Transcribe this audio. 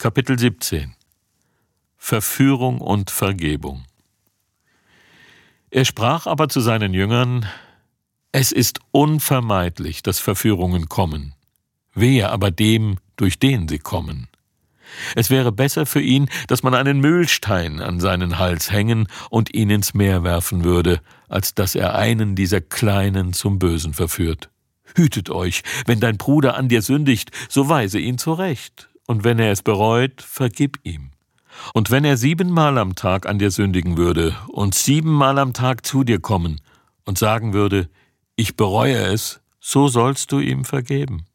Kapitel 17 Verführung und Vergebung. Er sprach aber zu seinen Jüngern: Es ist unvermeidlich, dass Verführungen kommen. Wehe aber dem, durch den sie kommen. Es wäre besser für ihn, dass man einen Mühlstein an seinen Hals hängen und ihn ins Meer werfen würde, als dass er einen dieser Kleinen zum Bösen verführt. Hütet euch, wenn dein Bruder an dir sündigt, so weise ihn zurecht. Und wenn er es bereut, vergib ihm. Und wenn er 7-mal am Tag an dir sündigen würde und 7-mal am Tag zu dir kommen und sagen würde: Ich bereue es, so sollst du ihm vergeben.